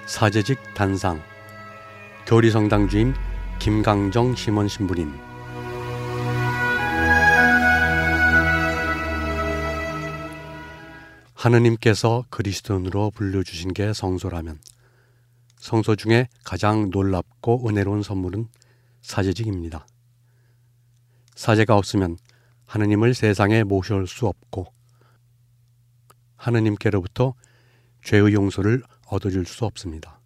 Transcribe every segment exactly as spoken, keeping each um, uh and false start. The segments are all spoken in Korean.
사제직 단상 교리성당 주임 김강정 심원 신부님. 하느님께서 그리스도인으로 불러주신 게 성소라면 성소 중에 가장 놀랍고 은혜로운 선물은 사제직입니다. 사제가 없으면 하느님을 세상에 모셔올 수 없고 하느님께로부터 죄의 용서를 얻어줄 수 없습니다.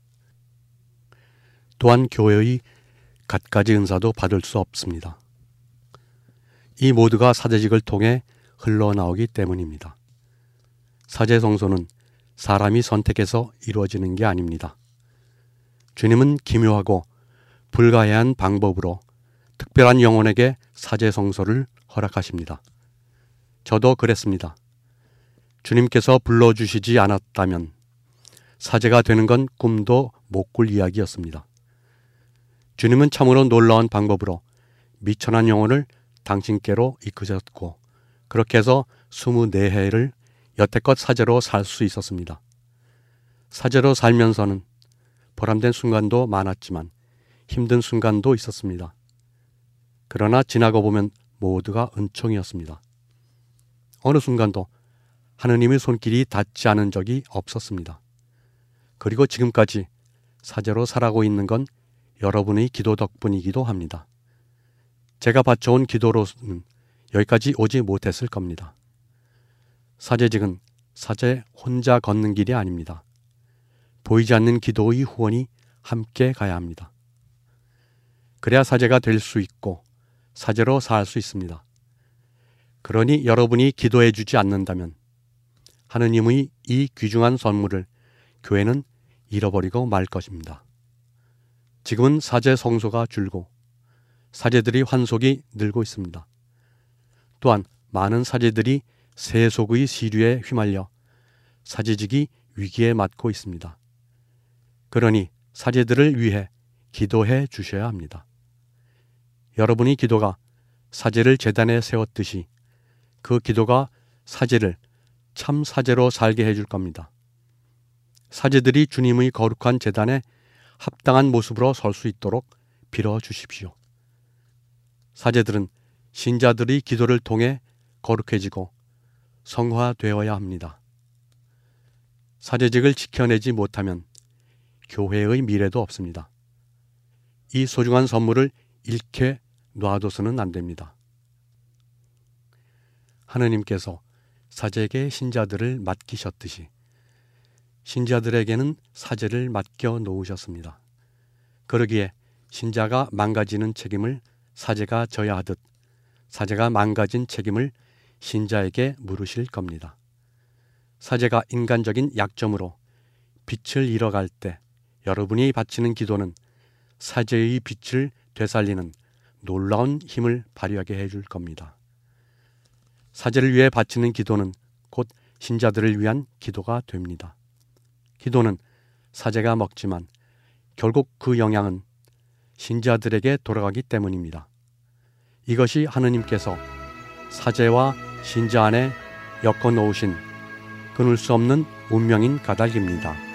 또한 교회의 갖가지 은사도 받을 수 없습니다. 이 모두가 사제직을 통해 흘러나오기 때문입니다. 사제 성소는 사람이 선택해서 이루어지는 게 아닙니다. 주님은 기묘하고 불가해한 방법으로 특별한 영혼에게 사제 성소를 허락하십니다. 저도 그랬습니다. 주님께서 불러주시지 않았다면 사제가 되는 건 꿈도 못 꿀 이야기였습니다. 주님은 참으로 놀라운 방법으로 미천한 영혼을 당신께로 이끄셨고 그렇게 해서 스물네 해를 여태껏 사제로 살 수 있었습니다. 사제로 살면서는 보람된 순간도 많았지만 힘든 순간도 있었습니다. 그러나 지나고 보면 모두가 은총이었습니다. 어느 순간도 하느님의 손길이 닿지 않은 적이 없었습니다. 그리고 지금까지 사제로 살아가고 있는 건 여러분의 기도 덕분이기도 합니다. 제가 바쳐온 기도로는 여기까지 오지 못했을 겁니다. 사제직은 사제 혼자 걷는 길이 아닙니다. 보이지 않는 기도의 후원이 함께 가야 합니다. 그래야 사제가 될 수 있고 사제로 살 수 있습니다. 그러니 여러분이 기도해 주지 않는다면 하느님의 이 귀중한 선물을 교회는 잃어버리고 말 것입니다. 지금은 사제 성소가 줄고 사제들이 환속이 늘고 있습니다. 또한 많은 사제들이 세속의 시류에 휘말려 사제직이 위기에 맞고 있습니다. 그러니 사제들을 위해 기도해 주셔야 합니다. 여러분의 기도가 사제를 제단에 세웠듯이 그 기도가 사제를 참 사제로 살게 해줄 겁니다. 사제들이 주님의 거룩한 제단에 합당한 모습으로 설 수 있도록 빌어 주십시오. 사제들은 신자들의 기도를 통해 거룩해지고 성화되어야 합니다. 사제직을 지켜내지 못하면 교회의 미래도 없습니다. 이 소중한 선물을 잃게 놔둬서는 안 됩니다. 하느님께서 사제에게 신자들을 맡기셨듯이 신자들에게는 사제를 맡겨 놓으셨습니다. 그러기에 신자가 망가지는 책임을 사제가 져야 하듯 사제가 망가진 책임을 신자에게 물으실 겁니다. 사제가 인간적인 약점으로 빛을 잃어갈 때 여러분이 바치는 기도는 사제의 빛을 되살리는 놀라운 힘을 발휘하게 해줄 겁니다. 사제를 위해 바치는 기도는 곧 신자들을 위한 기도가 됩니다. 기도는 사제가 먹지만 결국 그 영향은 신자들에게 돌아가기 때문입니다. 이것이 하느님께서 사제와 신자 안에 엮어 놓으신 끊을 수 없는 운명인 까닭입니다.